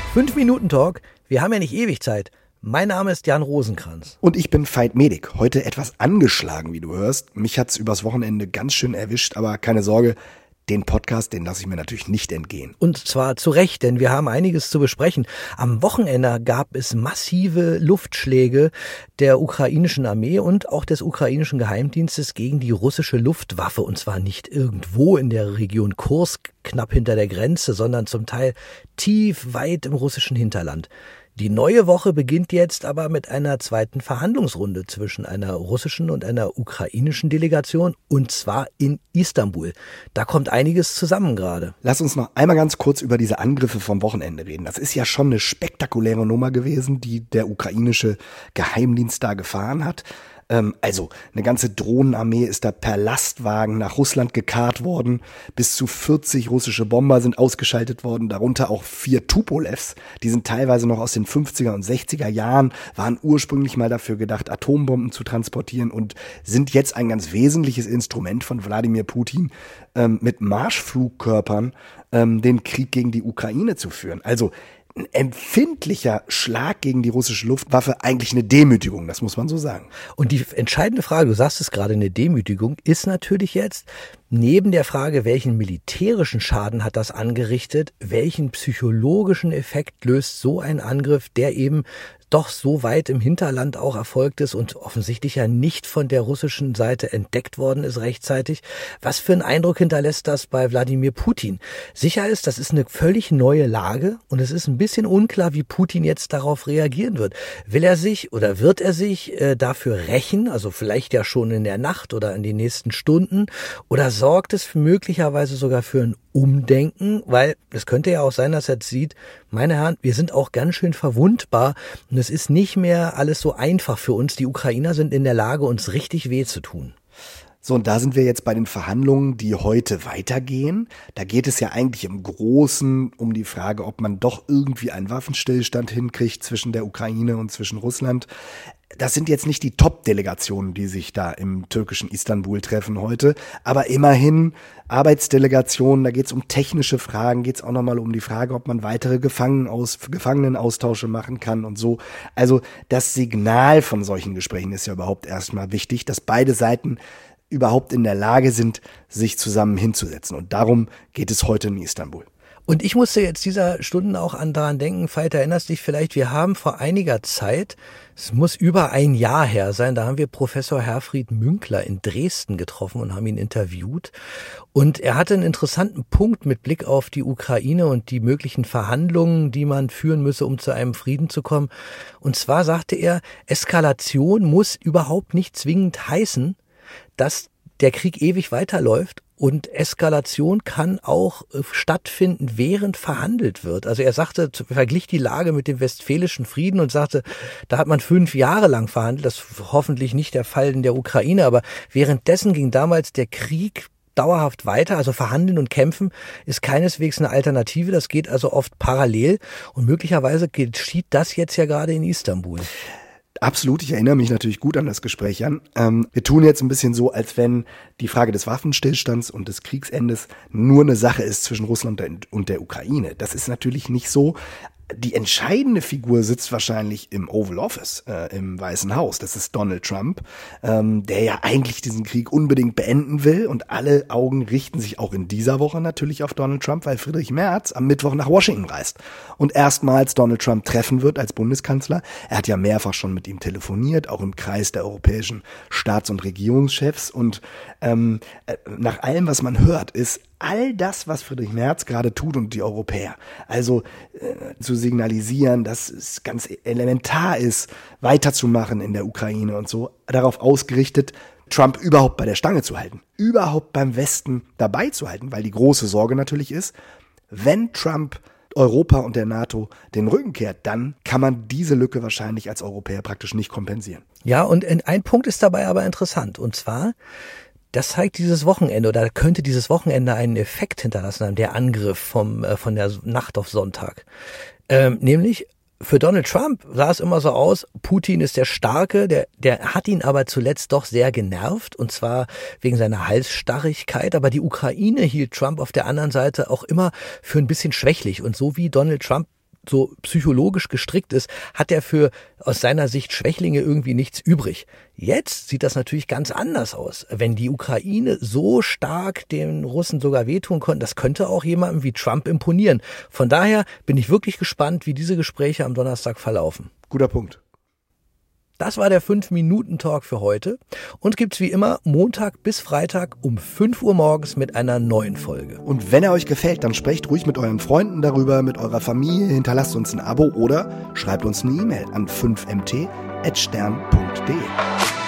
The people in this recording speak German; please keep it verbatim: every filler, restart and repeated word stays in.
Fünf-Minuten-Talk, wir haben ja nicht ewig Zeit. Mein Name ist Jan Rosenkranz. Und ich bin Veit Medik, heute etwas angeschlagen, wie du hörst. Mich hat's übers Wochenende ganz schön erwischt, aber keine Sorge, den Podcast, den lasse ich mir natürlich nicht entgehen. Und zwar zu Recht, denn wir haben einiges zu besprechen. Am Wochenende gab es massive Luftschläge der ukrainischen Armee und auch des ukrainischen Geheimdienstes gegen die russische Luftwaffe. Und zwar nicht irgendwo in der Region Kursk, knapp hinter der Grenze, sondern zum Teil tief weit im russischen Hinterland. Die neue Woche beginnt jetzt aber mit einer zweiten Verhandlungsrunde zwischen einer russischen und einer ukrainischen Delegation, und zwar in Istanbul. Da kommt einiges zusammen gerade. Lass uns noch einmal ganz kurz über diese Angriffe vom Wochenende reden. Das ist ja schon eine spektakuläre Nummer gewesen, die der ukrainische Geheimdienst da gefahren hat. Also eine ganze Drohnenarmee ist da per Lastwagen nach Russland gekarrt worden. Bis zu vierzig russische Bomber sind ausgeschaltet worden, darunter auch vier Tupolevs. Die sind teilweise noch aus den fünfziger und sechziger Jahren, waren ursprünglich mal dafür gedacht, Atombomben zu transportieren und sind jetzt ein ganz wesentliches Instrument von Wladimir Putin, ähm, mit Marschflugkörpern ähm, den Krieg gegen die Ukraine zu führen. Also ein empfindlicher Schlag gegen die russische Luftwaffe, eigentlich eine Demütigung, das muss man so sagen. Und die entscheidende Frage, du sagst es gerade, eine Demütigung, ist natürlich jetzt, neben der Frage, welchen militärischen Schaden hat das angerichtet, welchen psychologischen Effekt löst so ein Angriff, der eben doch so weit im Hinterland auch erfolgt ist und offensichtlich ja nicht von der russischen Seite entdeckt worden ist rechtzeitig. Was für einen Eindruck hinterlässt das bei Wladimir Putin? Sicher ist, das ist eine völlig neue Lage und es ist ein bisschen unklar, wie Putin jetzt darauf reagieren wird. Will er sich oder wird er sich äh, dafür rächen, also vielleicht ja schon in der Nacht oder in den nächsten Stunden, oder sorgt es möglicherweise sogar für ein Umdenken, weil es könnte ja auch sein, dass er jetzt sieht, meine Herren, wir sind auch ganz schön verwundbar und es ist nicht mehr alles so einfach für uns. Die Ukrainer sind in der Lage, uns richtig weh zu tun. So, und da sind wir jetzt bei den Verhandlungen, die heute weitergehen. Da geht es ja eigentlich im Großen um die Frage, ob man doch irgendwie einen Waffenstillstand hinkriegt zwischen der Ukraine und zwischen Russland. Das sind jetzt nicht die Top-Delegationen, die sich da im türkischen Istanbul treffen heute, aber immerhin Arbeitsdelegationen, da geht es um technische Fragen, geht es auch nochmal um die Frage, ob man weitere Gefangenenaus- Gefangenenaustausche machen kann und so. Also das Signal von solchen Gesprächen ist ja überhaupt erstmal wichtig, dass beide Seiten überhaupt in der Lage sind, sich zusammen hinzusetzen. Und darum geht es heute in Istanbul. Und ich musste jetzt dieser Stunden auch an daran denken, Veit, erinnerst dich vielleicht, wir haben vor einiger Zeit, es muss über ein Jahr her sein, da haben wir Professor Herfried Münkler in Dresden getroffen und haben ihn interviewt. Und er hatte einen interessanten Punkt mit Blick auf die Ukraine und die möglichen Verhandlungen, die man führen müsse, um zu einem Frieden zu kommen. Und zwar sagte er, Eskalation muss überhaupt nicht zwingend heißen, dass der Krieg ewig weiterläuft. Und Eskalation kann auch stattfinden, während verhandelt wird. Also er sagte, verglich die Lage mit dem Westfälischen Frieden und sagte, da hat man fünf Jahre lang verhandelt. Das ist hoffentlich nicht der Fall in der Ukraine, aber währenddessen ging damals der Krieg dauerhaft weiter. Also verhandeln und kämpfen ist keineswegs eine Alternative. Das geht also oft parallel und möglicherweise geschieht das jetzt ja gerade in Istanbul. Absolut, ich erinnere mich natürlich gut an das Gespräch, Jan. Ähm, wir tun jetzt ein bisschen so, als wenn die Frage des Waffenstillstands und des Kriegsendes nur eine Sache ist zwischen Russland und der Ukraine. Das ist natürlich nicht so. Die entscheidende Figur sitzt wahrscheinlich im Oval Office, äh, im Weißen Haus. Das ist Donald Trump, ähm, der ja eigentlich diesen Krieg unbedingt beenden will. Und alle Augen richten sich auch in dieser Woche natürlich auf Donald Trump, weil Friedrich Merz am Mittwoch nach Washington reist und erstmals Donald Trump treffen wird als Bundeskanzler. Er hat ja mehrfach schon mit ihm telefoniert, auch im Kreis der europäischen Staats- und Regierungschefs. Und ähm, nach allem, was man hört, ist all das, was Friedrich Merz gerade tut und die Europäer, also äh, zu signalisieren, dass es ganz elementar ist, weiterzumachen in der Ukraine und so, darauf ausgerichtet, Trump überhaupt bei der Stange zu halten, überhaupt beim Westen dabei zu halten, weil die große Sorge natürlich ist, wenn Trump Europa und der NATO den Rücken kehrt, dann kann man diese Lücke wahrscheinlich als Europäer praktisch nicht kompensieren. Ja, und ein Punkt ist dabei aber interessant, und zwar, das zeigt dieses Wochenende oder könnte dieses Wochenende einen Effekt hinterlassen haben, der Angriff vom äh, von der Nacht auf Sonntag. Ähm, nämlich für Donald Trump sah es immer so aus, Putin ist der Starke, der der hat ihn aber zuletzt doch sehr genervt, und zwar wegen seiner Halsstarrigkeit. Aber die Ukraine hielt Trump auf der anderen Seite auch immer für ein bisschen schwächlich. Und so wie Donald Trump so psychologisch gestrickt ist, hat er für aus seiner Sicht Schwächlinge irgendwie nichts übrig. Jetzt sieht das natürlich ganz anders aus. Wenn die Ukraine so stark den Russen sogar wehtun konnte, das könnte auch jemandem wie Trump imponieren. Von daher bin ich wirklich gespannt, wie diese Gespräche am Donnerstag verlaufen. Guter Punkt. Das war der fünf Minuten Talk für heute und gibt's wie immer Montag bis Freitag um fünf Uhr morgens mit einer neuen Folge. Und wenn er euch gefällt, dann sprecht ruhig mit euren Freunden darüber, mit eurer Familie, hinterlasst uns ein Abo oder schreibt uns eine E-Mail an fünf m t at stern punkt d e.